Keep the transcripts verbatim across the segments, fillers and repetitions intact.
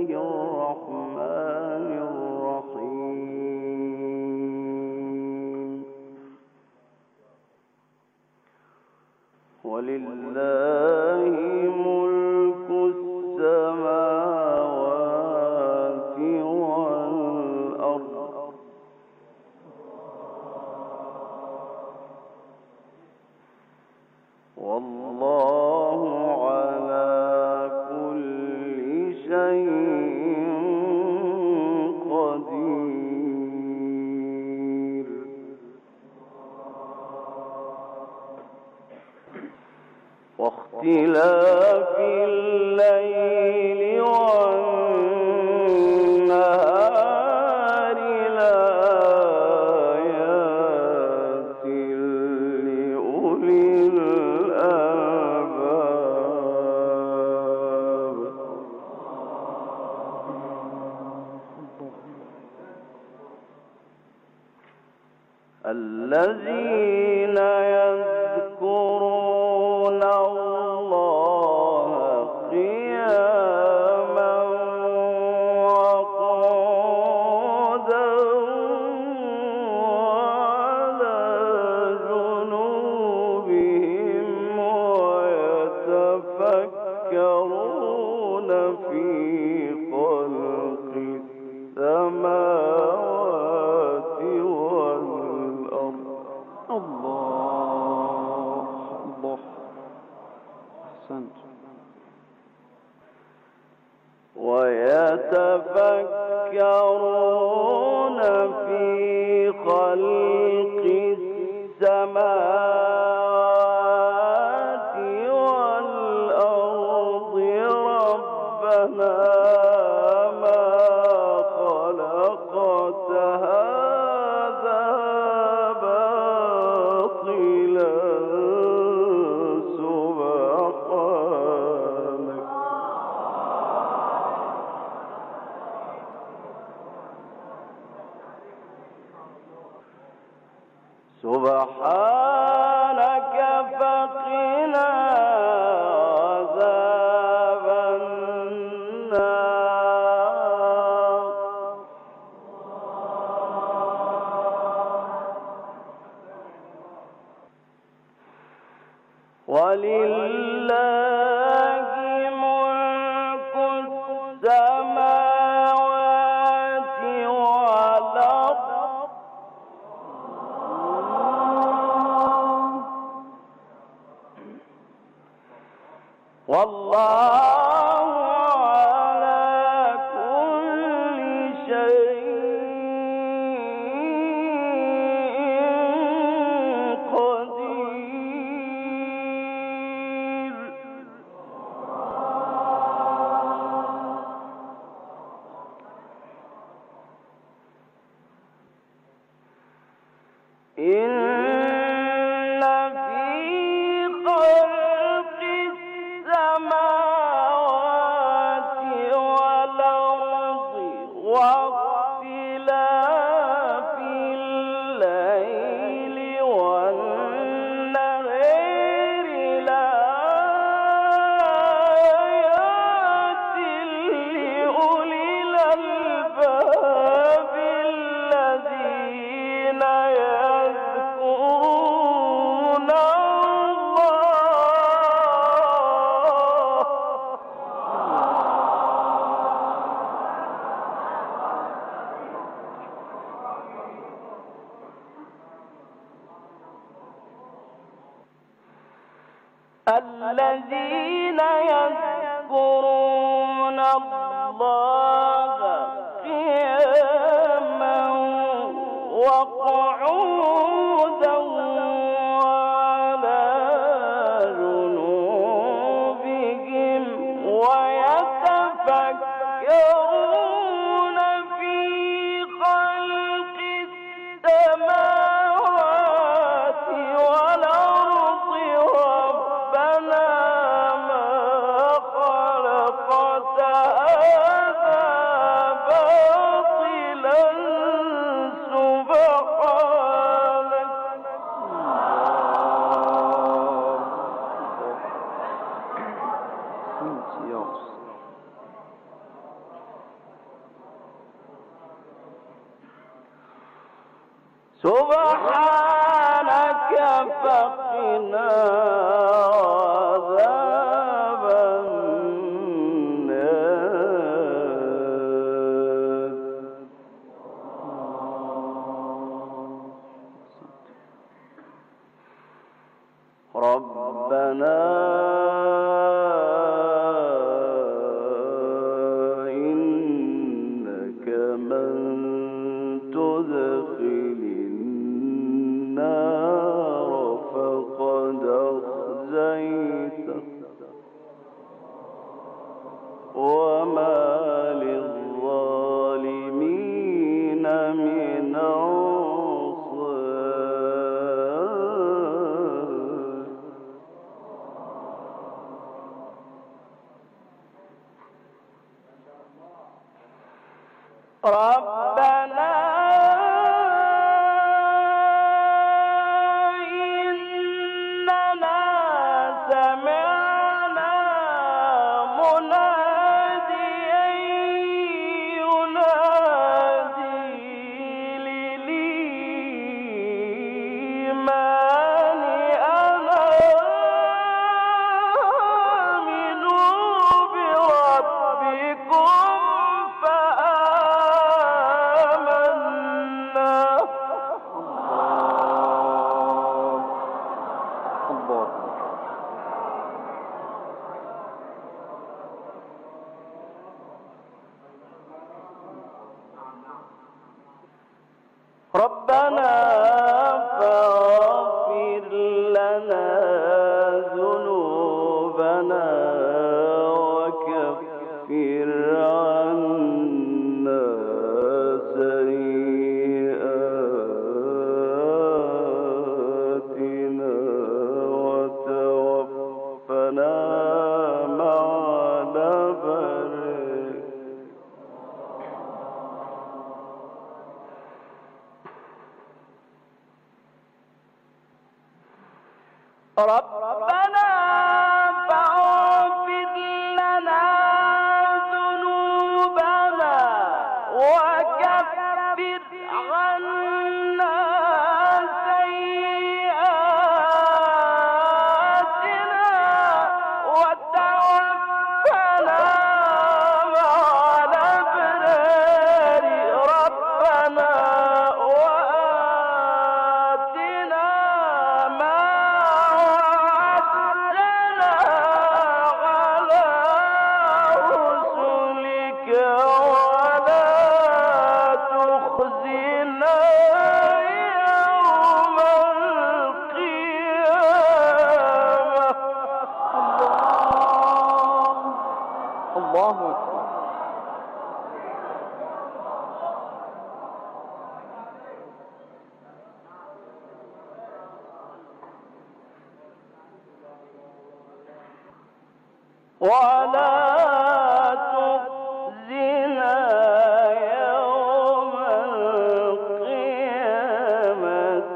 الله الرحمن الرحيم ولله ملك السماوات والأرض والله على كل شيء قدير واختلاف الليل والنهار لآيات لأولي الألباب الذين يذكرون الله قياما وقعودا وعلى جنوبهم ويتفكرون في خلق السماوات والأرض الله الله أحسنت ويتفكرون في خلق السماوات والأرض ربنا ما خلقت هذا باطلا سبحانك سبحانك فقنا عذاب النار ولله ملك السماوات والأرض والله على كل شيء قدير إن في خلق السماوات والأرض واختلاف الليل والنهار لآيات لأولي الألباب الذين يذكرون الذين يذكرون الله قياما وقعودا وعلى جنوبهم ويتفكرون في خلق السماوات والأرض ربنا ما خلقت هذا باطلا سبحانك فقنا عذاب النار. ربنا إنك من تدخل النار فقد أخزيته وما للظالمين من أنصار. ربنا إننا سمعنا مناديا ينادي للإيمان أن آمنوا بربكم ربنا فاغفر لنا ذنوبنا وكفر عنا سيئاتنا وتوفنا مع الأبرار. ربنا فاغفر لنا ذنوبنا وكفر عنا سيئاتنا وتوفنا مع الأبرار. ربنا وآتنا ما ولا تخزنا يوم القيامة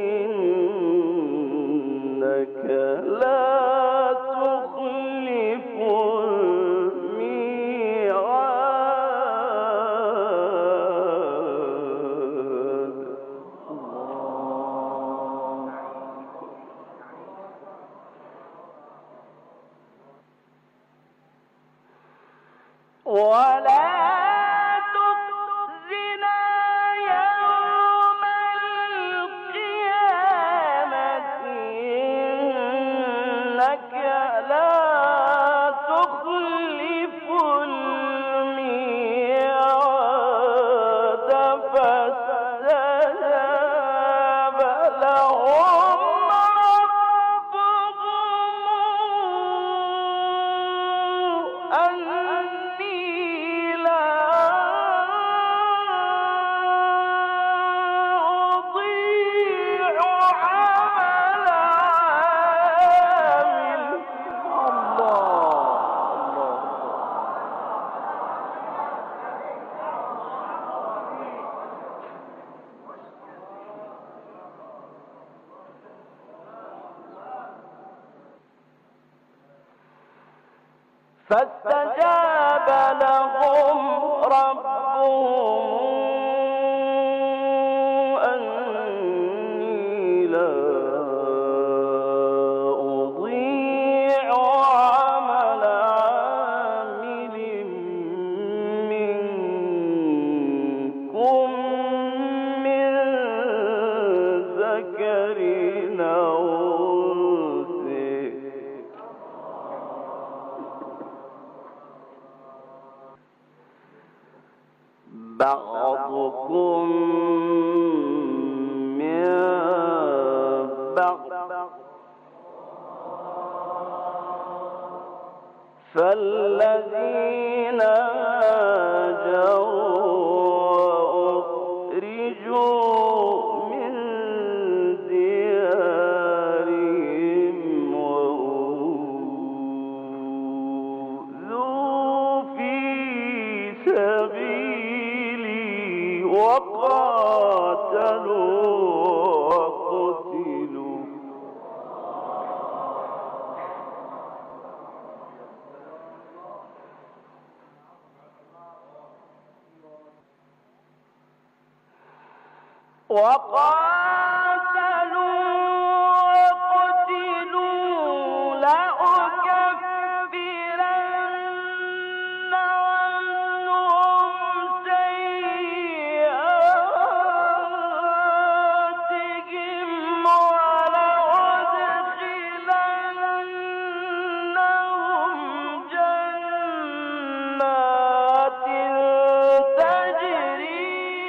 إنك لا تخلف الميعاد. ولا تخزنا يوم القيامة إنك لا تخلف الميعاد. فاستجاب لهم ربهم أني لا أضيع عمل عامل. فاستجاب لهم ربهم أني لا ذكر أو أنثى بعضكم من بعض فالذين هاجروا وأخرجوا من ديارهم وأوذوا في سبيلي وقاتلوا وقتلوا وقاتلوا وقتلوا لأكفرن عنهم سيئاتهم ولأدخلنهم جنات تجري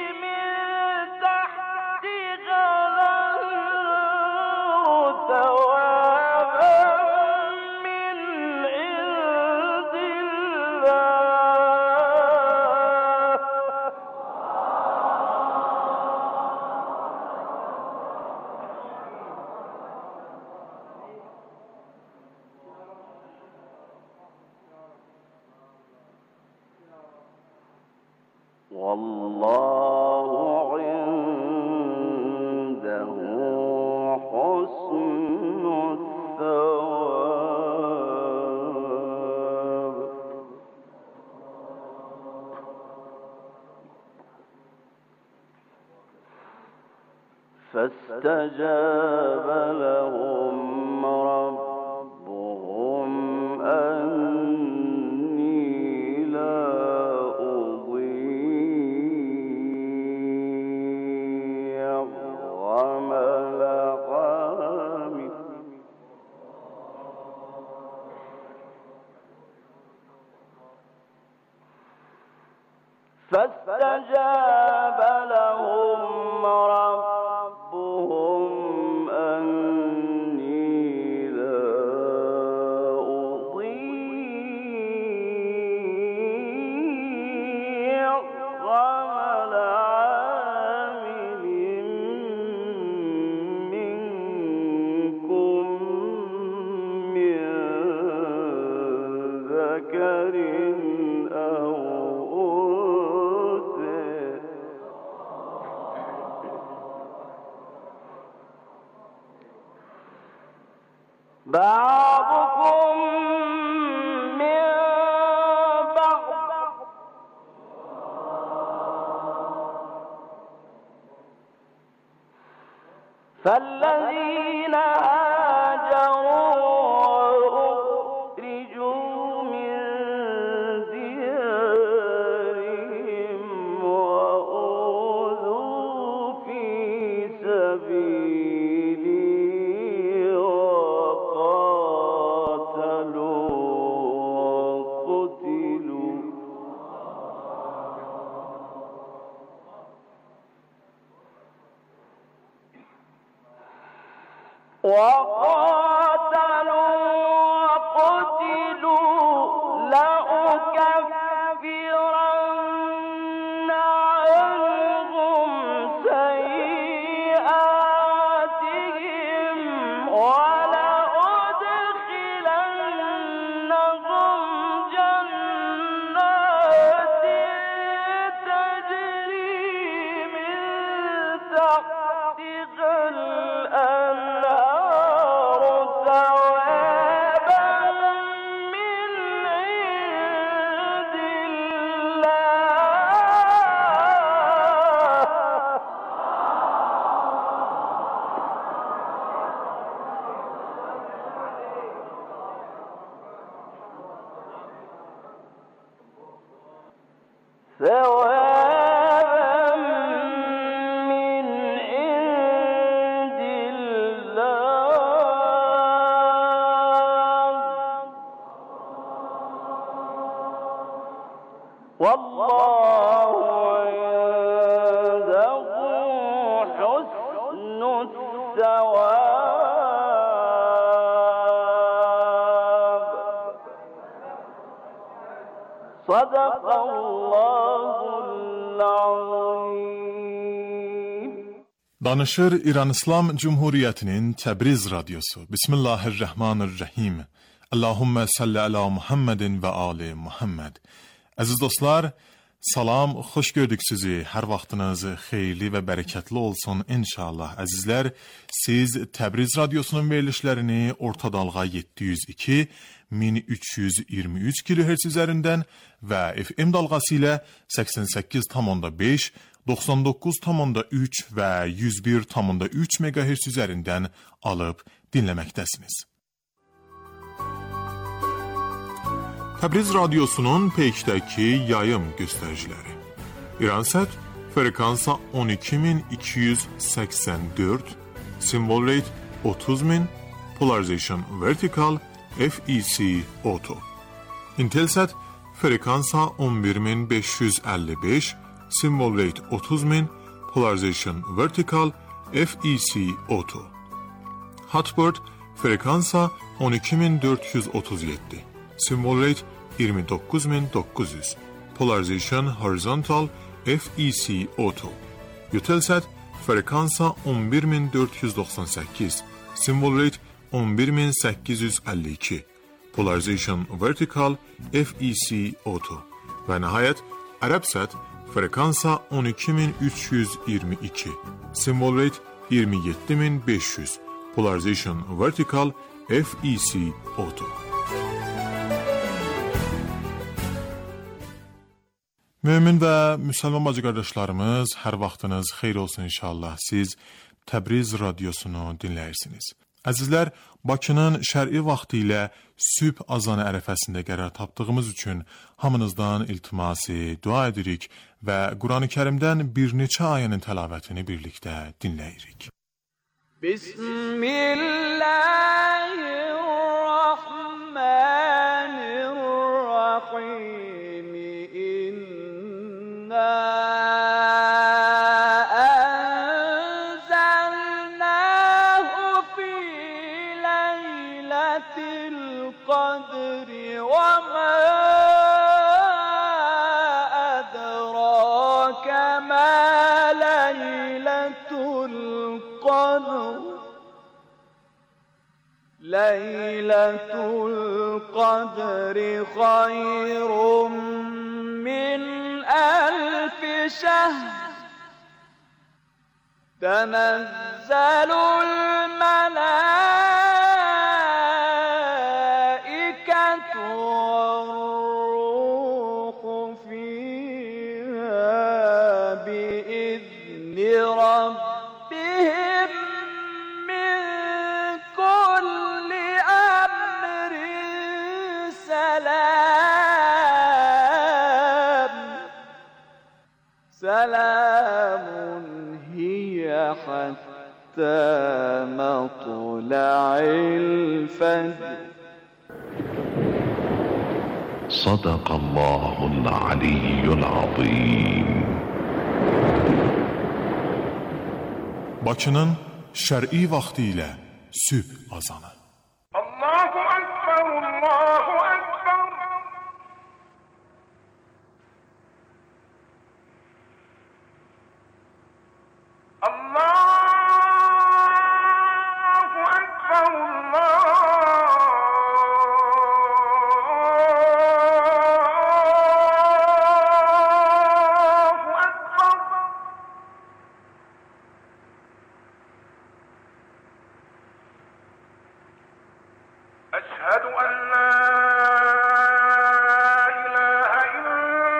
والله عنده حسن الثواب فاستجاب لهم ربهم أني لا فاستجاب لهم ربهم أني لا أضيع عمل عامل منكم من ذكر أو بعضكم من بعض فالذين هاجروا وأخرجوا من ديارهم وأوذوا في سبيلي وقاتلوا وقتلوا لأكفرن عنهم سيئاتهم ولأدخلنهم جنات تجري من تحتها الأنهار ثوابا من عند الله ثوابا من عند والله عنده حسن الثواب. صدق الله العظيم. Danışır İran İslam Cumhuriyeti'nin Tebriz Radyosu. Bismillahirrahmanirrahim. Allahümme salli ala Muhammedin ve ali Muhammed. Aziz dostlar, salam, xoş gördük sizi. Hər vaxtınız xeyirli və bərəkətli olsun inşallah. Əzizlər, siz Təbriz Radyosunun verilişlərini orta dalğa yeddi yüz iki min üç yüz iyirmi üç kilohertz üzərindən və F M dalğası ilə səksən səkkiz tam beş, doxsan doqquz tam üç və yüz bir tam üç megahertz üzərindən alıb dinləməkdəsiniz. Təbriz Radyosu'nun peykdəki yayım göstəriciləri. İransat frekansa on iki min iki yüz səksən dörd, symbol rate otuz min, polarization vertical, F E C auto. Intelsat frekansa on bir min beş yüz əlli beş, symbol rate otuz min, polarization vertical, F E C auto. Hotbird frekansa on iki min dörd yüz otuz yeddi, symbol rate iyirmi doqquz min doqquz yüz, polarization horizontal, F E C auto. Eutelsat frekansa on bir min dörd yüz doxsan səkkiz, symbol rate on bir min səkkiz yüz əlli iki, polarization vertical, F E C auto. Və nəhayət Arabsat frekansa on iki min üç yüz iyirmi iki, symbol rate iyirmi yeddi min beş yüz, polarization vertical, F E C auto. Mümin və müsəlman bacı qardaşlarımız, hər vaxtınız xeyir olsun inşallah. Siz Təbriz Radyosunu dinləyirsiniz. Əzizlər, Bakının şər'i vaxtı ilə sübh azanı ərəfəsində qərar tapdığımız üçün hamınızdan iltimasi dua edirik və Quran-ı Kərimdən bir neçə ayənin təlavətini birlikdə dinləyirik. Bismillahirrahmanirrahim. القدر وما أدراك ما ليلة القدر ليلة القدر خير من ألف شهر تنزل الملائكة والروح فيها بإذن ربهم من كل أمر سلام سلام هي حتى مطلع الفجر. صدق الله العلي العظيم. Bakının şər'i vaxtı ilə sübh azanı. Allahu Ekber, Allahu Ekber. Allahu Ekber, Allah. أشهد أن لا إله إلا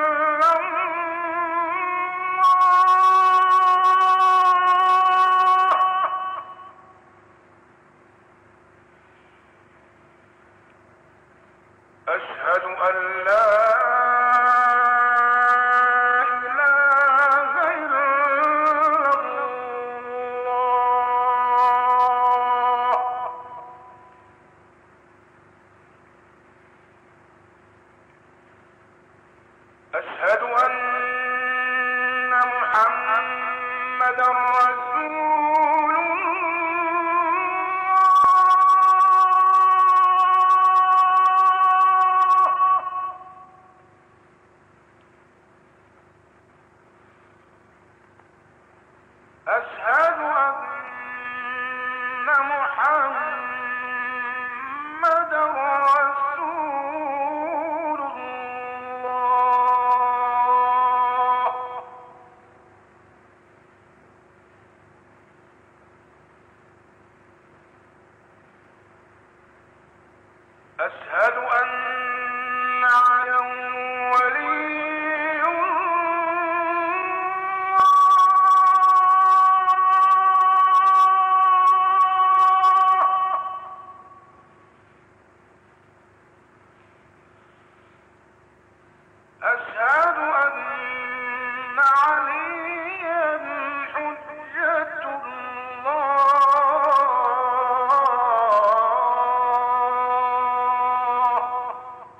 الله. أشهد أن لا أشهد محمدا رسول الله. أشهد أن عليا ولي أشهد أن عليا حجة الله.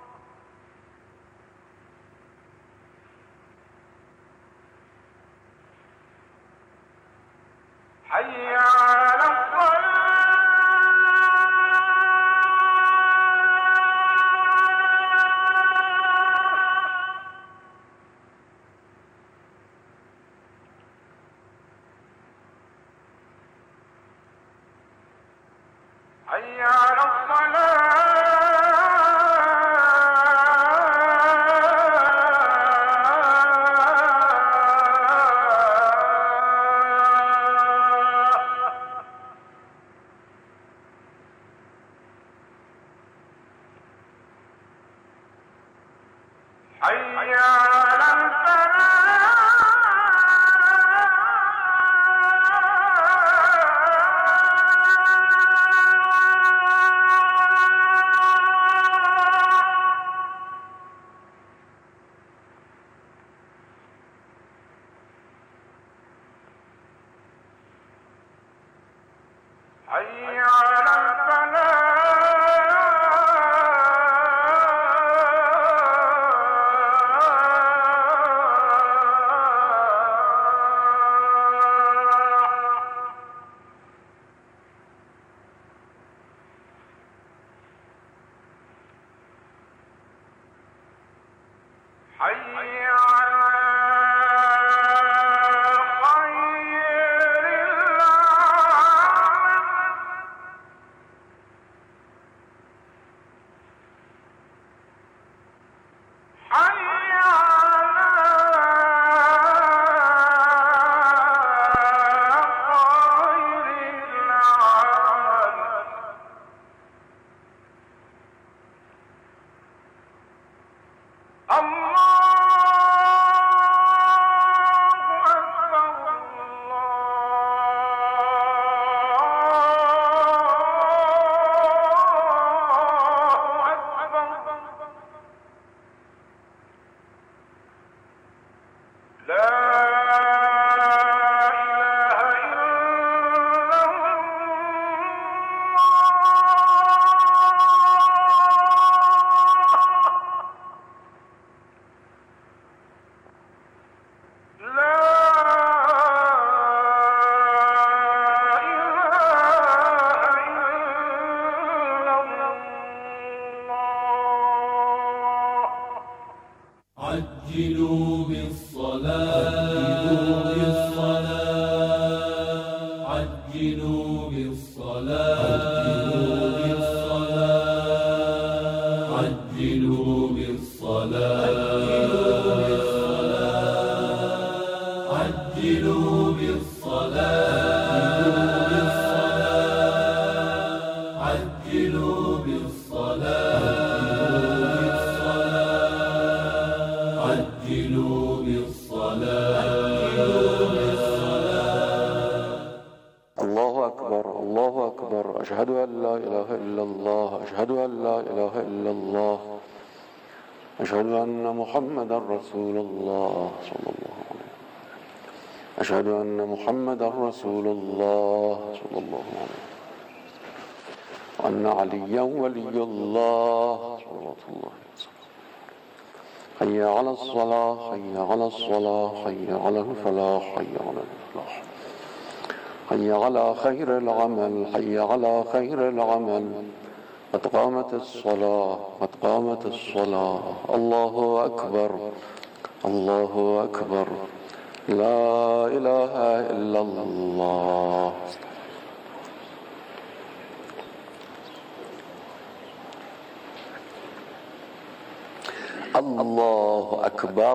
حي على حي على الصلاة. حي على حي على حي على خير العمل. حي على خير العمل. الله أكبر الله أكبر. لا إله إلا الله. لا عجلوا بالصلاة عجلوا بالصلاة عجلوا بالصلاة عجلوا بالصلاة عجلوا بالصلاة عجلوا بالصلاة. الله أكبر الله أكبر. أشهد أن لا إله إلا الله أشهد أن لا إله إلا الله أشهد أن محمدا رسول الله صلى الله عليه وسلم. أشهد أن محمدا رسول الله صلى الله عليه وسلم. وأن عليا ولي الله صلى الله عليه وسلم. حي على الصلاة حي على الصلاة حي على الفلاح حي على الفلاح. حي على خير العمل حي على خير العمل. قد قامت الصلاة قد قامت الصلاة. الله أكبر الله أكبر. لا إله إلا الله. الله أكبر.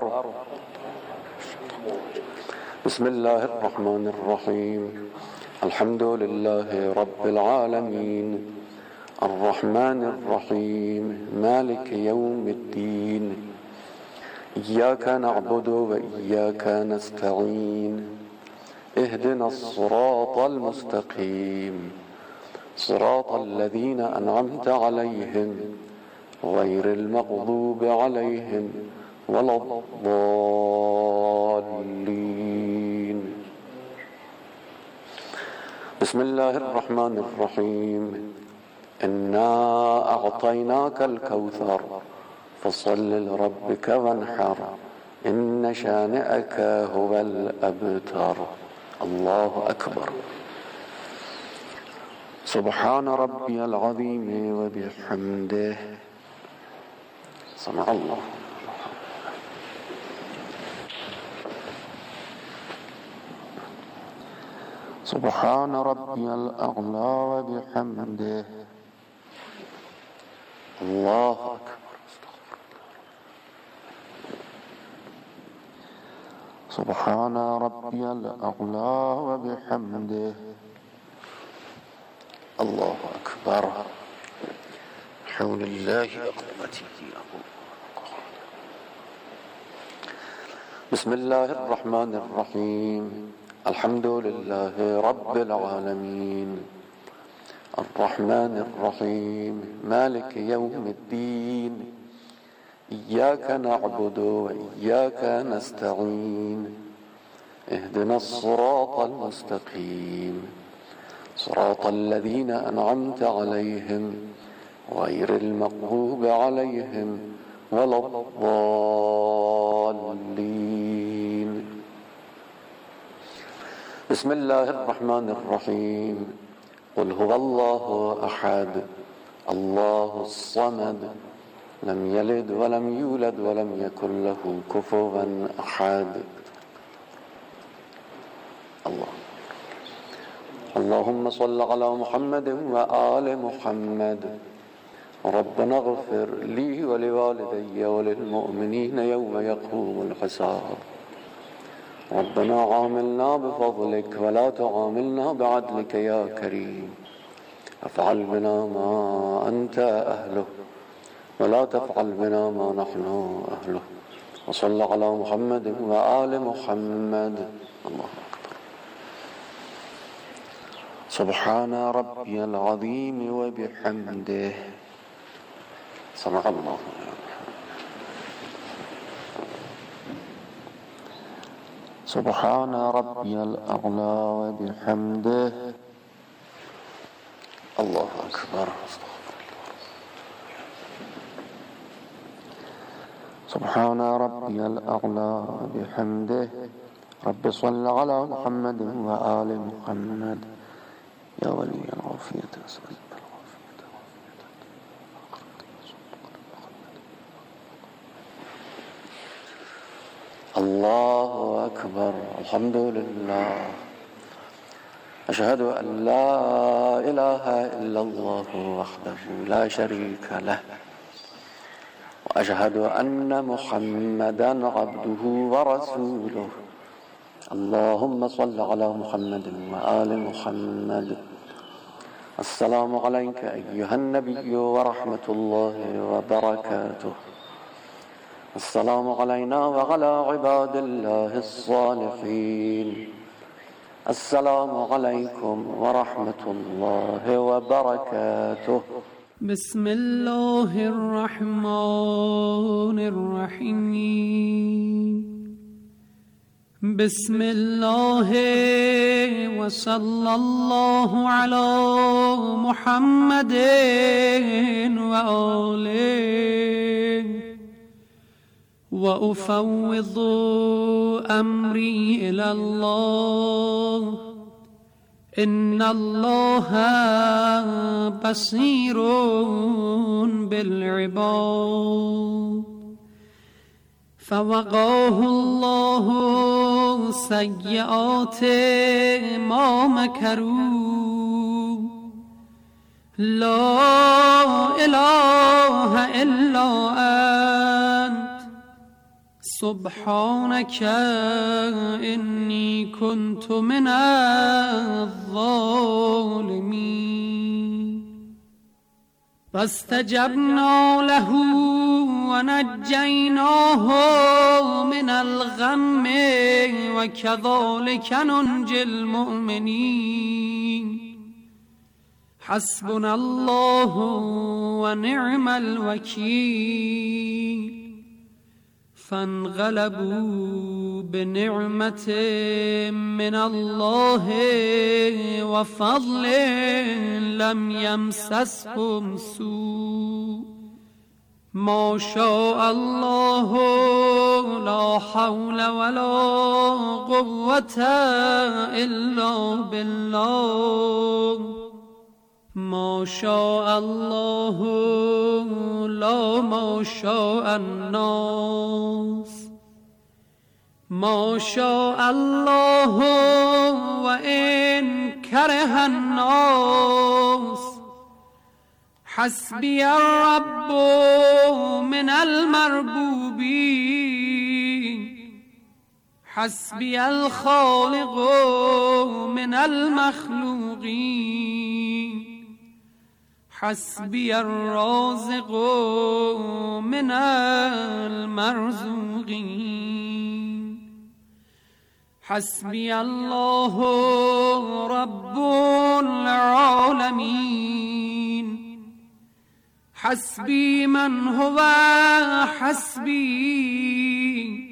بسم الله الرحمن الرحيم. الحمد لله رب العالمين الرحمن الرحيم مالك يوم الدين إياك نعبد وإياك نستعين اهدنا الصراط المستقيم صراط الذين أنعمت عليهم غير المغضوب عليهم ولا الضالين. بسم الله الرحمن الرحيم. إنا أعطيناك الكوثر فصل لربك وانحر إن شانئك هو الأبتر. الله أكبر. سبحان ربي العظيم وبحمده. سمع الله. سبحان ربي الأعلى وبحمده. الله أكبر. سبحان ربي الأعلى وبحمده. الله أكبر. حول الله وقوته. بسم الله الرحمن الرحيم. الحمد لله رب العالمين الرحمن الرحيم مالك يوم الدين إياك نعبد وإياك نستعين اهدنا الصراط المستقيم صراط الذين أنعمت عليهم غير المغضوب عليهم ولا الضالين. بسم الله الرحمن الرحيم. قل هو الله أحد الله الصمد لم يلد ولم يولد ولم يكن له كفوا أحد. الله. اللهم صل على محمد وآل محمد. ربنا اغفر لي ولوالدي وللمؤمنين يوم يقوم الحساب. ربنا عاملنا بفضلك ولا تعاملنا بعدلك يا كريم. افعل بنا ما أنت أهله ولا تفعل بنا ما نحن أهله. وصل على محمد وآل محمد. الله أكبر. سبحان ربي العظيم وبحمده. سمع الله. سبحان ربي الأعلى وبحمده. الله أكبر. سبحان ربي الأعلى وبحمده. رب صل على محمد وآل محمد. يا ولي العافية أسألك الله أكبر. الحمد لله. أشهد أن لا إله إلا الله وحده لا شريك له وأشهد أن محمدا عبده ورسوله. اللهم صل على محمد وآل محمد. السلام عليك أيها النبي ورحمة الله وبركاته. السلام علينا وعلى عباد الله الصالحين. السلام عليكم ورحمة الله وبركاته. بسم الله الرحمن الرحيم. بسم الله وصلى الله على محمد وآله وأفوض أمري إلى الله إن الله بصير بالعباد. فوقاه الله سيئات ما مكروا. لا إله إلا أنت سبحانك إني كنت من الظالمين فاستجبنا له ونجيناه من الغم وكذلك ننجي المؤمنين حسبنا الله ونعم الوكيل فانقلبوا بنعمة من الله وفضل لم يمسسهم سوء ما شاء الله لا حول ولا قوة إلا بالله ما شاء الله لا ما شاء الناس ما شاء الله وإن كره الناس حسبي الرب من المربوبين حسبي الخالق من المخلوقين حسبي الرازق من المرزوقين حسبي الله رب العالمين حسبي من هو حسبي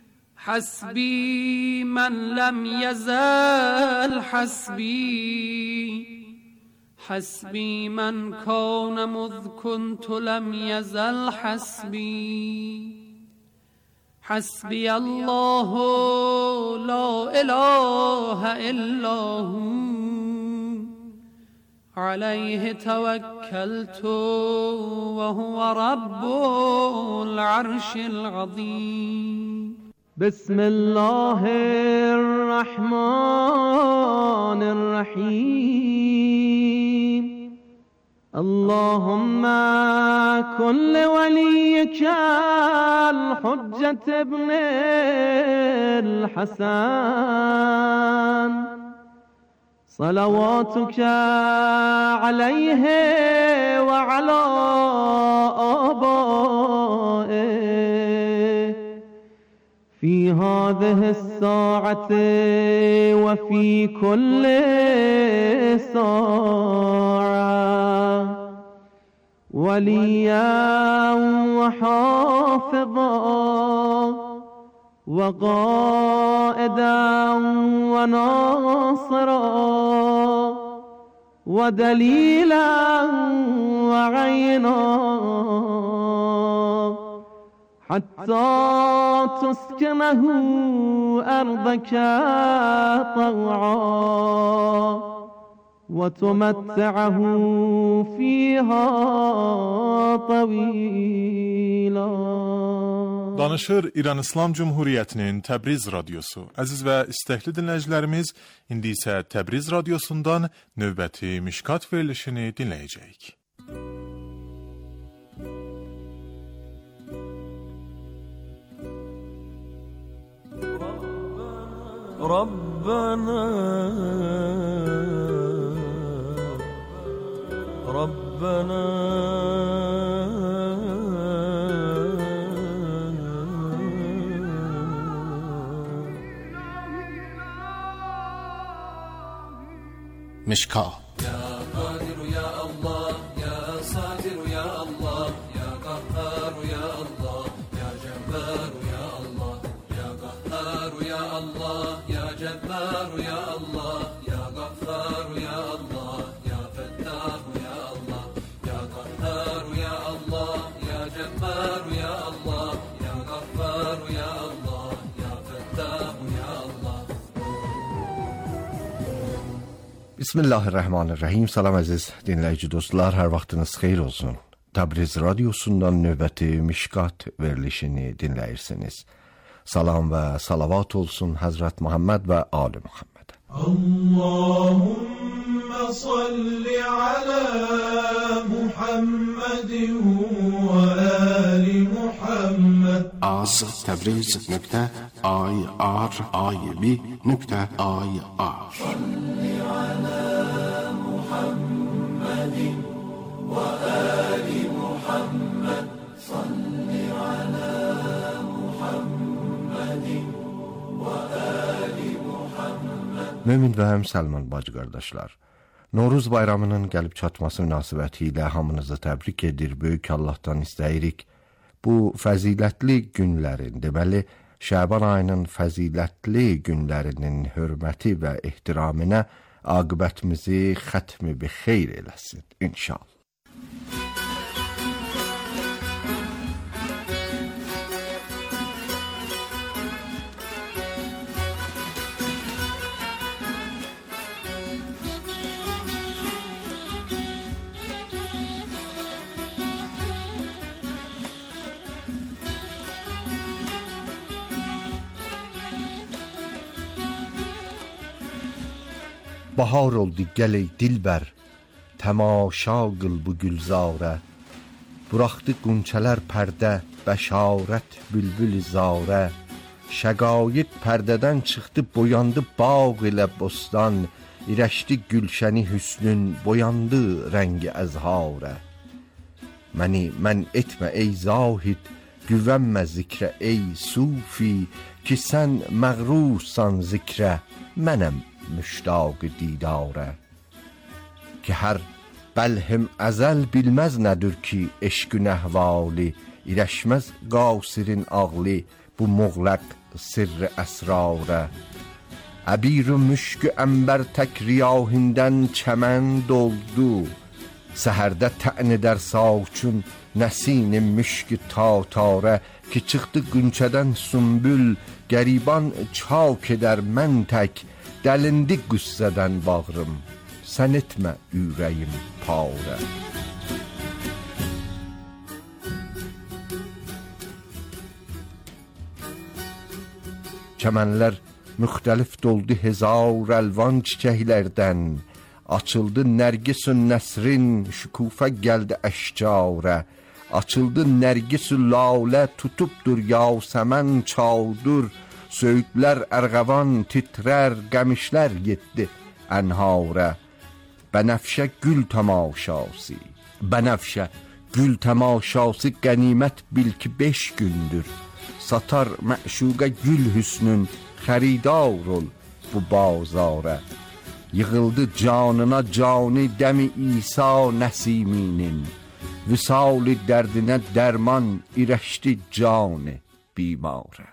حسبي من لم يزل حسبي حسبي من كان مذ كنت لم يزل حسبي حسبي الله لا إله إلا هو عليه توكلت وهو رب العرش العظيم بسم الله الرحمن الرحيم اللهم كن لوليك الحجة ابن الحسن صلواتك عليه وعلى آبائه في هذه الساعة وفي كل ساعة وليا وحافظا وقائدا وناصرا ودليلا وعينا حتى تسكنه أرضك طوعا وتمتعه فيها طويلا. Danışır İran İslam Cumhuriyeti'nin Təbriz Radyosu. Əziz və istəkli dinləyicilərimiz, indi isə Təbriz Radyosundan növbəti Mişkat verilişini dinləyəcəyik. Rabbana Rabbana مشکا يا قادر يا الله يا صادر يا الله يا قهار يا الله يا جبار يا الله يا قهار يا الله يا جبار يا الله يا غفار يا الله يا فتاح يا الله يا قهار يا الله يا جبار يا الله يا غفار يا الله يا فتاح يا الله. Bismillahirrahmanirrahim. Salam əziz dinləyici dostlar, hər vaxtınız xeyir olsun. Təbriz Radyosundan növbəti Mişkat verilişini dinləyirsiniz. Salam və salavat olsun Həzrət Muhammed və Ali Muhammed. Allahümme salli ala Muhammedin və ali Muhammed. az təbriz nöqtə ay ar ay bi nöqtə ay ar. Salli ala Muhammedin və ali Muhammed. Salli ala Muhammedin və ali Muhammed. Mömin və həmsəlman bacı qardaşlar, Novruz bayramının gəlib çatması münasibəti ilə hamınızı təbrik edir, böyük Allahdan istəyirik. Bu fəzilətli günlərin, deməli, Şəban ayının fəzilətli günlərinin hörməti və ehtiramına aqibətimizi xətmi bi xeyr eləsin, inşallah. Bahar oldu gəl ey dilbər, təmaşa qıl bu gülzarə. Buraxdı qunçələr pərdə, bəşarət bülbül zarə. Şəqayət pərdədən çıxdı, boyandı bağ ilə bostan. İrəşdi gülşəni hüsnün, boyandı rəngi əzharə. Məni mən etmə ey zahid, güvənmə zikrə ey sufi. Ki sən məğrursan zikrə, mənəm müştaq didare. Ki hər bəlhim əzəl bilməz nədir ki eşq-ün əhvali. İrəşməz qasirin ağlı bu muğlaq sirr-i əsrarə. Əbir-ü müşk-ü əmbər tək riyahindən çəmən doldu. Səhərdə tən edər savçun nəsin-i müşk-ü tatarə. Ki çıxdı qünçədən sümbül, qəriban çak edər mən tək. Dəlindi qüssədən bağrım, sən etmə ürəyim parə. Çəmənlər müxtəlif doldu hezar əlvan çiçəklərdən. Açıldı nərgis-ü nəsrin, şükufə gəldi əşcarə. Açıldı nərgis-ü lalə, tutubdur yasəmən çaldır. Söğütlər ərğəvan titrər, qəmişlər yetdi ənharə. Bənəfşə gül tamaşası, bənəfşə gül tamaşası qənimət bil ki beş gündür. Satar məşuqə gül hüsnün, xəridar ol bu bazarə. Yığıldı canına cani dəmi İsa nəsiminin. Vüsal-i dərdinə dərman, irəşdi cani bimarə.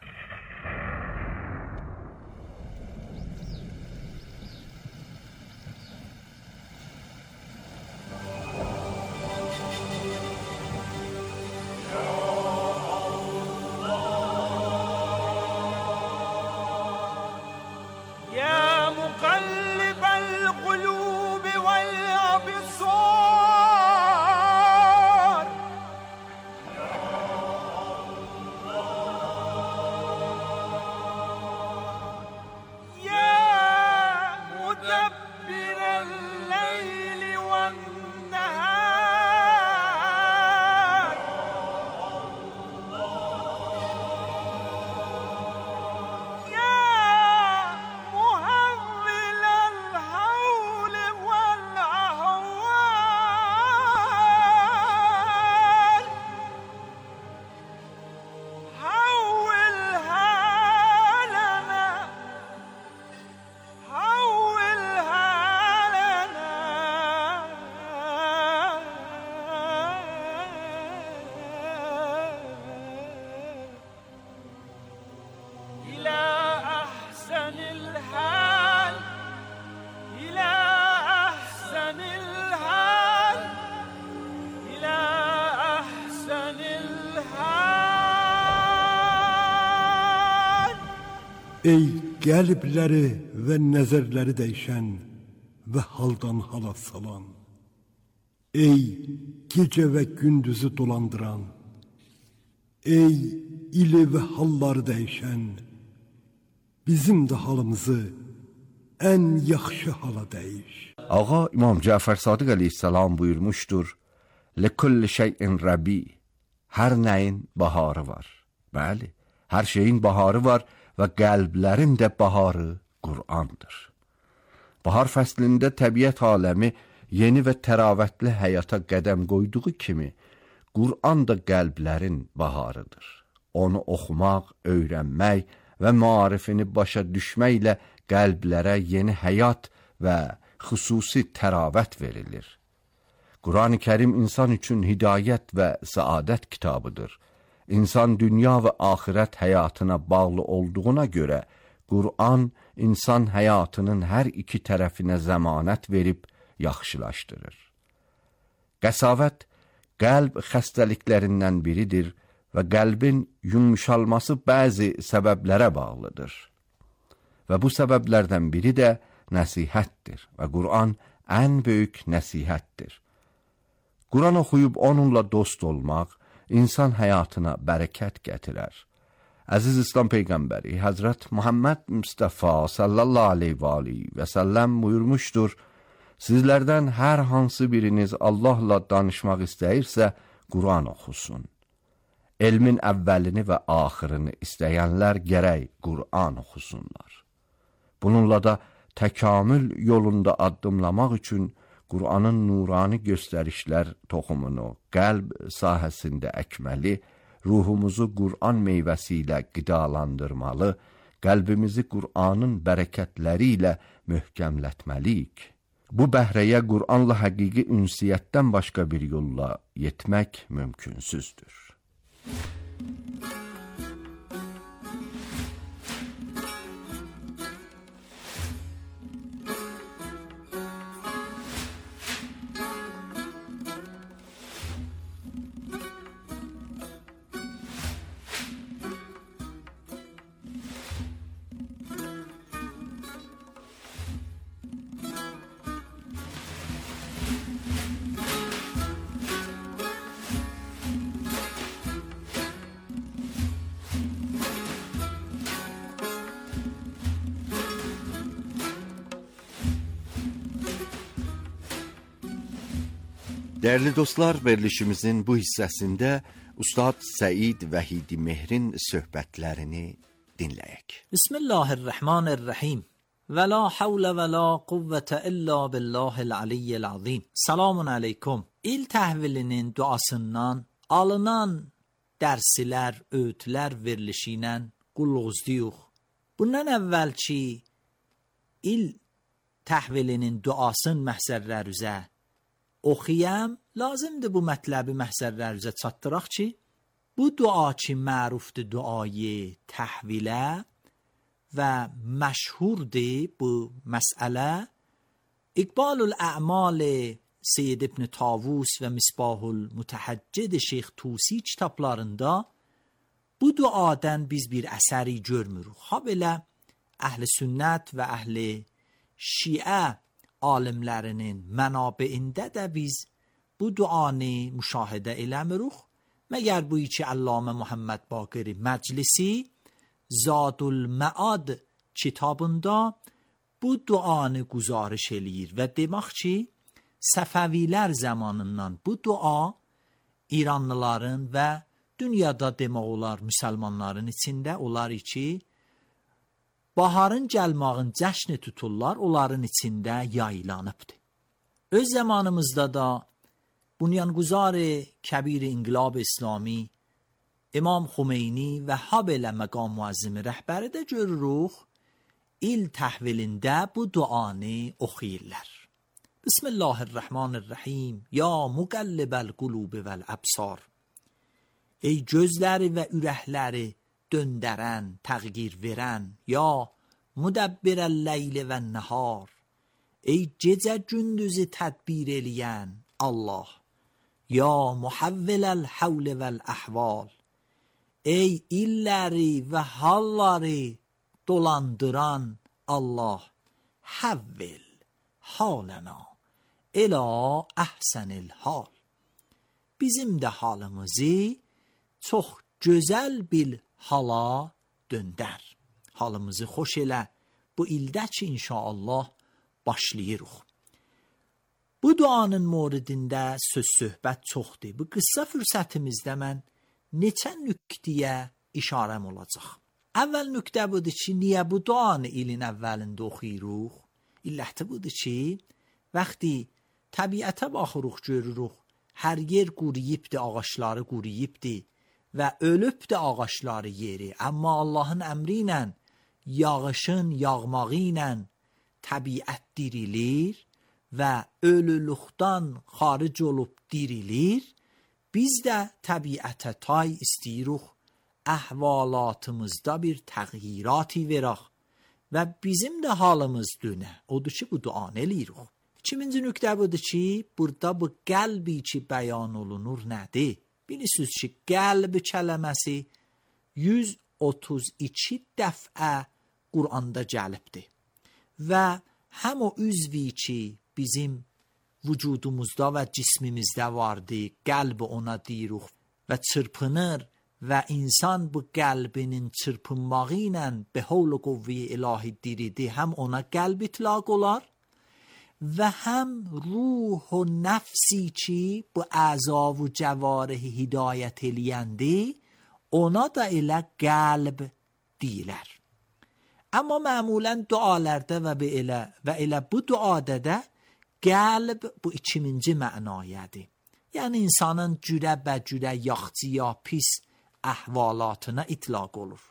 Ey qəlbləri və nəzərləri dəyişən və haldan hala salan, ey gecə və gündüzü dolandıran, ey ili və halları dəyişən, bizim də halımızı ən yaxşı hala dəyiş. Ağa İmam Cəfər Sadiq əleyhissalam buyurmuşdur: "Likulli şeyin rabi", hər nəyin baharı var. Bəli, hər şeyin baharı var və qəlblərin də baharı Qur'andır. Bahar fəslində təbiət aləmi yeni və təravətli həyata qədəm qoyduğu kimi, Qur'an da qəlblərin baharıdır. Onu oxumaq, öyrənmək və maarifini başa düşməklə qəlblərə yeni həyat və xüsusi təravət verilir. Qur'an-ı Kərim insan üçün hidayət və səadət kitabıdır. İnsan dünya və axirət həyatına bağlı olduğuna görə, Qur'an insan həyatının hər iki tərəfinə zəmanət verib yaxşılaşdırır. Qəsavət qəlb xəstəliklərindən biridir və qəlbin yumuşalması bəzi səbəblərə bağlıdır. Və bu səbəblərdən biri də nəsihətdir və Qur'an ən böyük nəsihətdir. Qur'an oxuyub onunla dost olmaq insan həyatına bərəkət gətirər. Əziz İslam Peyğəmbəri Həzrət Muhammed Mustafa sallallahu aleyhi və aleyhi və səlləm buyurmuşdur, sizlərdən hər hansı biriniz Allahla danışmaq istəyirsə, Qur'an oxusun. Elmin əvvəlini və axırını istəyənlər gərək Qur'an oxusunlar. Bununla da təkamül yolunda addımlamaq üçün Qur'anın nurani göstərişlər toxumunu qəlb sahəsində əkməli, ruhumuzu Qur'an meyvəsi ilə qidalandırmalı, qəlbimizi Qur'anın bərəkətləri ilə möhkəmlətməliyik. Bu bəhrəyə Qur'anla həqiqi ünsiyyətdən başqa bir yolla yetmək mümkünsüzdür. Değerli dostlar, verilişimizin bu hissəsində Ustad Səid Vəhidi Mehrin söhbətlərini dinləyək. Bismillahirrahmanirrahim. Və la havlə və la quvvətə illa billahil aliyyil azim. Selamun aleykum. İl təhvilinin duasından alınan dərslər, öğütlər verilişi ilə qulluqzduyuq. Bundan əvvəlki il təhvilinin duasının məhsərlər üzə oxuyam, lazımdır bu mətləbi məhsərlər üzə çatdıraq ki, bu dua ki mərufdur duayı təhvilə və məşhurdur bu məsələ. İqbalul Ə'mal Seyyid İbn Tavus və Misbahul Mütəhəccid Şeyx Tusi kitablarında bu duadan biz bir əsəri görmürük. Ha belə əhl-i sünnət və əhl-i şiə alimlərinin mənabeyində də biz bu duanı müşahidə eləmirik. Məgər bu iki Allamə Muhammed Baqir Məclisi Zadul Məad kitabında bu duanı guzarış eləyir və demək ki, Səfəvilər zamanından bu dua İranlıların və dünyada demək olar müsəlmanların içində olar ki, baharın gəlmağın cəşni tuturlar, onların içində yayılanıbdır. Öz zamanımızda da Bunyanquzar-ı Kəbir İnqilab İslami İmam Xumeyni və habelə məqam muazzimi rəhbəri də görürük, il təhvilində bu duanı oxuyurlar. Bismillahirrahmanirrahim. Ya muqallibəl qulubi vəl əbsar. Ey gözləri və ürəkləri döndərən, təğyir verən, ya müdəbbirəl leyli və nəhar. Ey gecə gündüzü tədbir eləyən Allah. Ya muhavviləl havli vəl əhval. Ey illəri və halları dolandıran Allah. Havvil halena ilə əhsənil hal. Bizim də halımızı çox gözəl bir hala döndər. Halımızı xoş elə bu ildə ki, inşallah başlayırıq. Bu duanın moridində söz söhbət çoxdur. Bu qısa fürsətimizdə mən neçə nüqtiyə işarəm olacaq. Əvvəl nöqtə budur ki, niyə bu duanı ilin əvvəlində oxuyuruq? İlləti budur ki, vaxtı təbiətə baxırıq, görürük, hər yer quruyubdur, ağaçları quruyubdur və ölübdür ağaçları yeri. Amma Allahın əmri ilə, yağışın yağmağı ilə təbiət dirilir və ölülükdən xaric olub dirilir. Biz də təbiətə tay istəyirik, əhvalatımızda bir təğyirati verək və bizim də halımız dönə. Odur ki, bu duanı eləyirik. İkinci nöqtə budur ki, burada bu qəlbi ki bəyan olunur nədir? Bilirsiniz ki, qəlb kələməsi yüz otuz iki dəfə Quranda gəlibdir. Və həm o üzvi ki bizim vücudumuzda və cismimizdə vardı, qəlbi ona deyirik və çırpınır və insan bu qəlbinin çırpınmağı ilə be havl quvve ilahi diridir, həm ona qəlb itlaq olar və həm ruh و nəfsi ki bu əza و cəvarih hidayət eləyəndi, ona da elə qəlb deyilər. Amma məmulən dualarda və elə və elə bu duada da qəlb bu ikinci mənayədir. Yəni insanın cürə bə cürə yaxçı ya pis əhvalatına itlaq olur.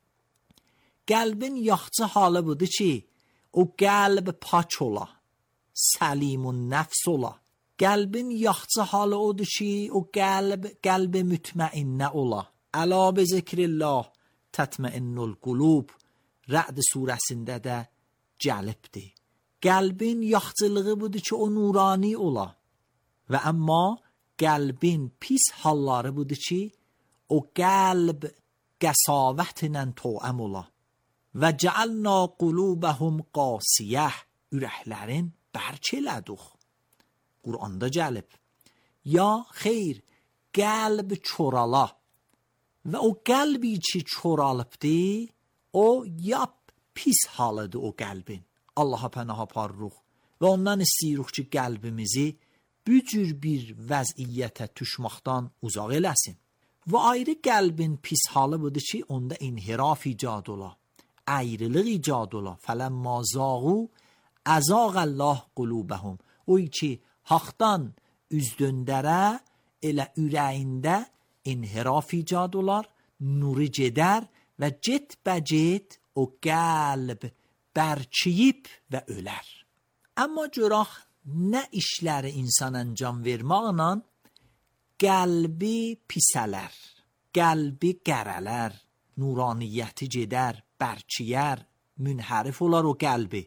Qəlbin yaxçı halı budur ki, o qəlb pak ola, səlimun nəfs ola. Qəlbin yaxçı halı odur ki, o qəlb qəlb mütməinnə ola. Əla bi zikrillah tətməinnul qulub Rə'd surəsində də gəlibdir. Qəlbin yaxçılığı budur ki, o nurani ola. Və amma qəlbin pis halları budur ki, o qəlb qəsavətlə toəm ola. Və cəalna qulubəhum qasiyəh, ürəklərin bərk elədik. Quranda gəlib. Ya xeyr, qəlb çorala. Və o qəlbi ki çoralıbdır, o yap pis halıdır o qəlbin. Allaha pənah aparırıq və ondan istəyirik ki, qəlbimizi bu cür bir vəziyyətə düşməkdən uzaq eləsin. Və ayrı qəlbin pis halı budur ki, onda inhiraf icad ola, ayrılıq icad ola. Fələmmə zağu əzaq Allah qulubəhum. O ki, haqdan üz döndərə, elə ürəyində inhiraf icad olar, nuri gedər və get bəcet o qəlb bərçiyib və ölər. Amma görək, nə işləri insan əncam vermaqla qəlbi pisələr, qəlbi qərələr, nuraniyyəti gedər, bərçiyər, münhərif olar o qəlbi.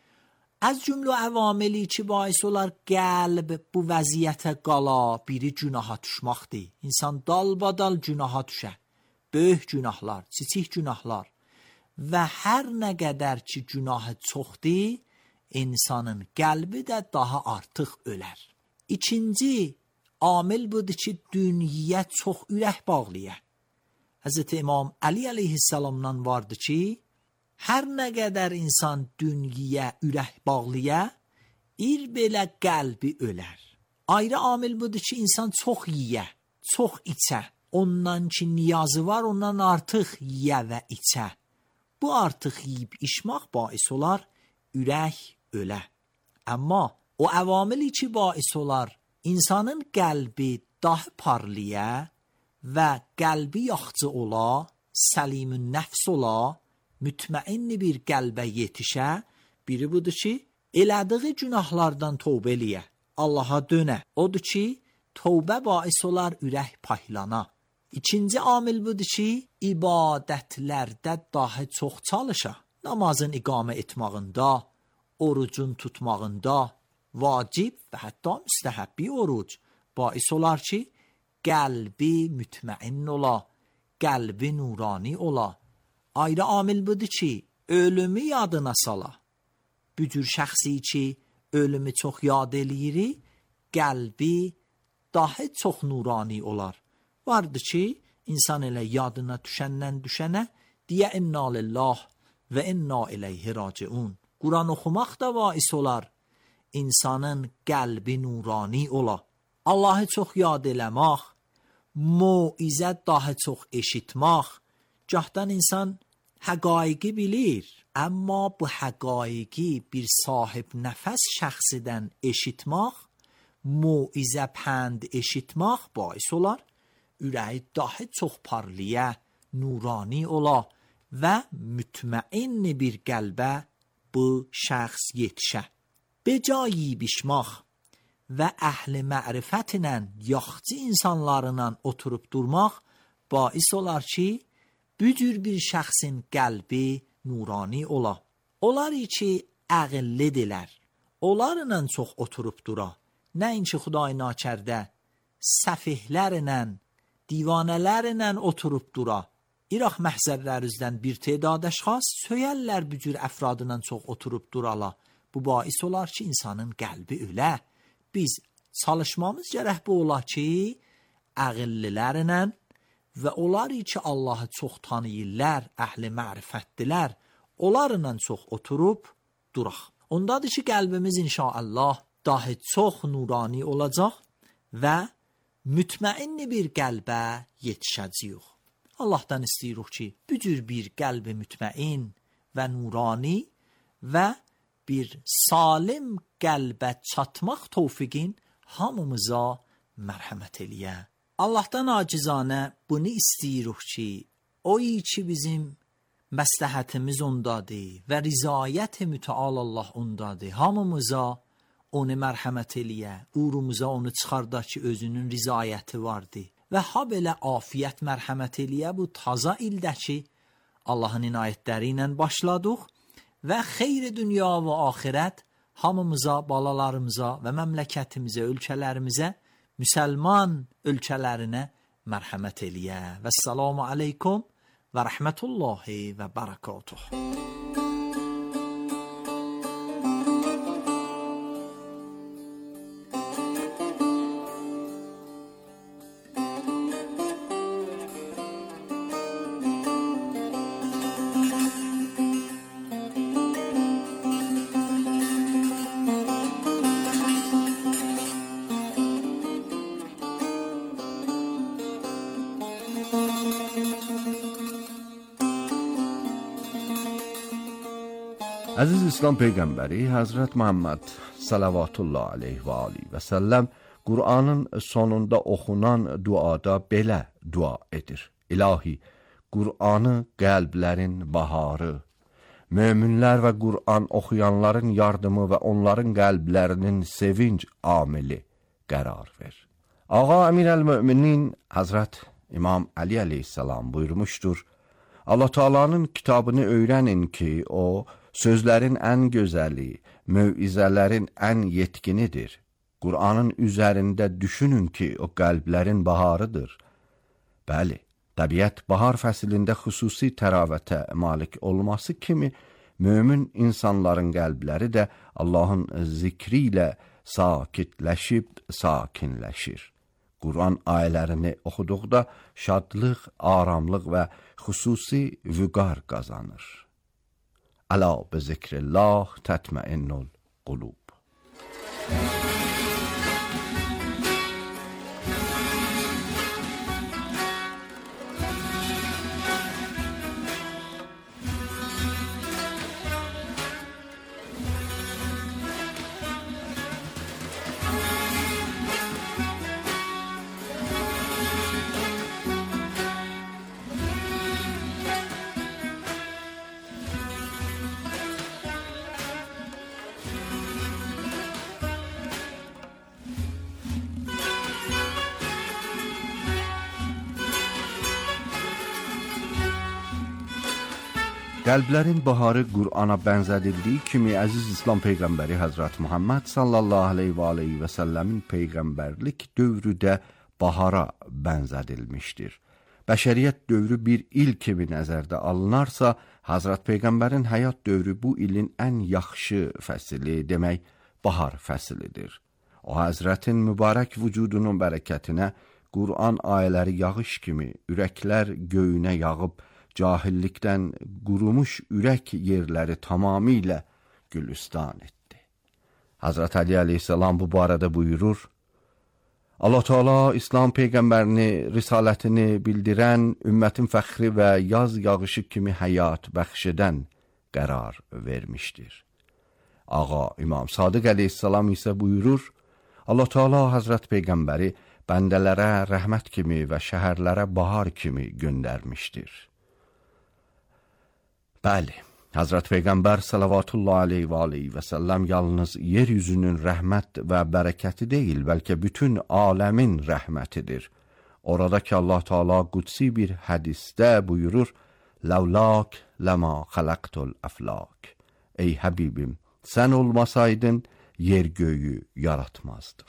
Az cümlə əvameli ki, bais olar qəlb bu vəziyyətə qala, biri günaha düşməkdir. İnsan dalbadal günaha düşə, böyük günahlar, kiçik günahlar və hər nə qədər ki günahı çoxdur, insanın qəlbi də daha artıq ölər. İkinci amil budur ki, dünyaya çox ürək bağlıya. Həzrəti İmam Əli əleyhissalamdan vardı ki, hər nə qədər insan dünyaya ürək bağlıya, ir belə qəlbi ölər. Ayrı amil budur ki, insan çox yiyə, çox içə. Ondan ki niyazı var, ondan artıq yiyə və içə. Bu artıq yiyib içmək bais olar, ürək ölə. Amma o əvamili ki bais olar, insanın qəlbi daha parlıya və qəlbi yaxçı ola, səlimun nəfs ola, mütməinni bir qəlbə yetişə, biri budur ki, elədiği günahlardan tövbə eləyə, Allaha dönə. Odur ki, tövbə bais olar ürək paylana. İkinci amil budur ki, ibadətlərdə daha çox çalışa. Namazın iqamə etmağında, orucun tutmağında, vacib və hətta müstəhəbbi oruc bais olar ki, qəlbi mütməin ola, qəlbi nurani ola. Ayrı amil budur ki, ölümü yadına sala. Bu cür şəxsi ki, ölümü çox yad eləyiri, qəlbi daha çox nurani olar. Vardır ki, insan elə yadına düşəndən düşənə deyə inna lillah və inna ileyhi raciun. Quran oxumaq da bais olar, insanın qəlbi nurani ola. Allahı çox yad eləmək, muizə daha çox eşitmək, Gahdan insan həqaiqi bilir, amma bu həqaiqi bir sahib nəfəs şəxsidən eşitmək, muizə pənd eşitmək bais olar, ürəyi daha çox parliyə, nurani ola və mütməin bir qəlbə bu şəxs yetişə. Becayi bişmaq və əhli mərifətlə yaxçı insanlarla oturub durmaq bais olar ki, bu cür bir şəxsin qəlbi nurani ola. Onlar ki, əqillidirlər. Onlarla çox oturub dura. Nəinki Xuday nakərdə səfihlərlə, divanələrlə oturub dura. İraq məhzərlərizdən bir tedad əşxas söyərlər bu cür əfradla çox oturub durala. Bu bais olar ki, insanın qəlbi ölə. Biz çalışmamız gərək bu ola ki, əqillilərlə və onlar ki, Allahı çox tanıyırlar, əhli mərifətdilər, onlarla çox oturub duraq. Ondadır ki, qəlbimiz inşallah daha çox nurani olacaq və mütməin bir qəlbə yetişəcəyik. Allahdan istəyirik ki, bu cür bir qəlbi mütməin və nurani və bir salim qəlbə çatmaq tövfiqin hamımıza mərhəmət eləyə. Allahdan acizanə bunu istəyirik ki, o ki bizim məsləhətimiz ondadır və rizayət mütəal Allah ondadır. Hamımıza onu mərhəmət eləyə, uğrumuza onu çıxarda ki, özünün rizayəti vardı. Və ha belə afiyət mərhəmət eləyə bu taza ildə ki, Allahın inayətləri ilə başladıq və xeyri dünya və axirət hamımıza, balalarımıza və məmləkətimizə, ölkələrimizə, müsəlman ölkələrinə mərhəmət eləyə. Və səlamu aleykum və rəhmətullahi və barakatuh. Əziz İslam Peyğəmbəri Həzrət Muhammed sallallahu aleyhi və alihi və səlləm Qur'anın sonunda oxunan duada belə dua edir. İlahi, Qur'anı qəlblərin baharı, möminlər və Qur'an oxuyanların yardımı və onların qəlblərinin sevinç amili qərar ver. Ağa Əmir əl-Möminin Həzrət İmam Ali aleyhissalam buyurmuşdur, Allah Taala'nın kitabını öyrənin ki, o sözlərin ən gözəli, mövizələrin ən yetkinidir. Qur'anın üzərində düşünün ki, o qəlblərin baharıdır. Bəli, təbiət bahar fəslində xüsusi təravətə malik olması kimi, mömin insanların qəlbləri də Allahın zikri ilə sakitləşib, sakinləşir. Qur'an ayələrini oxuduqda şadlıq, aramlıq və xüsusi vüqar qazanır. Əla bi zikrillah tətməinnul qulub. Qəlblərin baharı Qur'ana bənzədildiyi kimi, əziz İslam Peyğəmbəri Həzrət Muhammed sallallahu aleyhi və aleyhi və səlləmin Peyğəmbərlik dövrü də bahara bənzədilmişdir. Bəşəriyyət dövrü bir il kimi nəzərdə alınarsa, Həzrət Peyğəmbərin həyat dövrü bu ilin ən yaxşı fəsili, demək, bahar fəsilidir. O, Həzrətin mübarək vücudunun bərəkətinə Qur'an ayələri yağış kimi ürəklər göyünə yağıb, cahillikdən qurumuş ürək yerləri tamamilə gülüstan etdi. Hazreti Ali aleyhisselam bu barədə buyurur, Allah Teala İslam peyğəmbərini, risalətini bildirən, ümmətin fəxri və yaz yağışı kimi həyat bəxş edən qərar vermişdir. Ağa İmam Sadiq əleyhissalam isə buyurur, Allah Teala Həzrət Peyğəmbəri bəndələrə rəhmət kimi və şəhərlərə bahar kimi göndərmişdir. Bəli, Həzrət Peyğəmbər sallallahu aleyhi və aleyhi və səlləm yalnız yeryüzünün rəhmət və bərəkəti deyil, bəlkə bütün aləmin rəhmətidir. Orada ki Allah Teala qudsi bir hədisdə buyurur, Ləvlak ləma xələqtul əflak. Ey Həbibim, sən olmasaydın yer göyü yaratmazdım.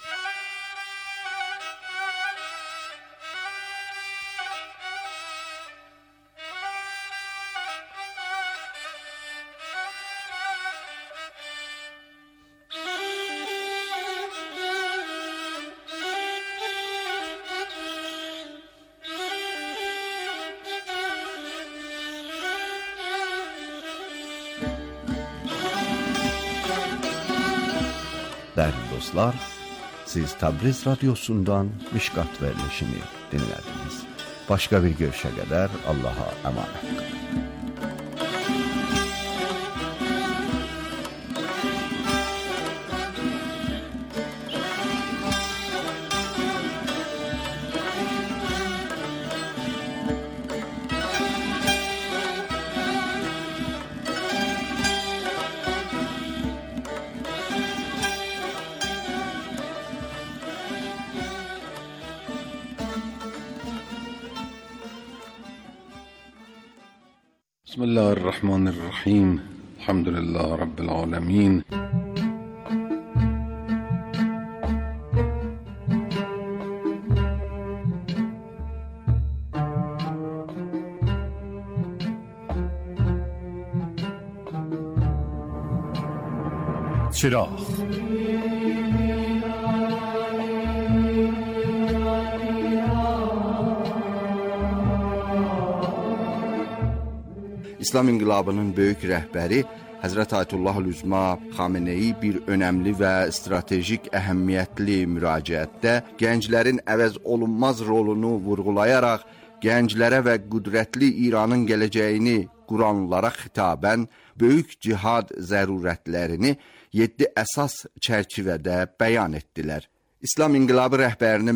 Değerli dostlar, siz Təbriz Radyosu'ndan Mişqat verilişini dinlediniz. Başka bir görüşe kadar Allah'a emanet kalın. بسم الله الرحمن الرحيم الحمد لله رب العالمين چراغ İslam inqilabının böyük rəhbəri Həzrət Ayətullah Üzma Xameneyi bir önəmli və stratejik əhəmiyyətli müraciətdə gənclərin əvəz olunmaz rolunu vurğulayaraq gənclərə və qüdrətli İranın gələcəyini quranlara xitabən böyük cihad zərurətlərini yeddi əsas çərçivədə bəyan etdilər. İslam inqilabı rəhbərinin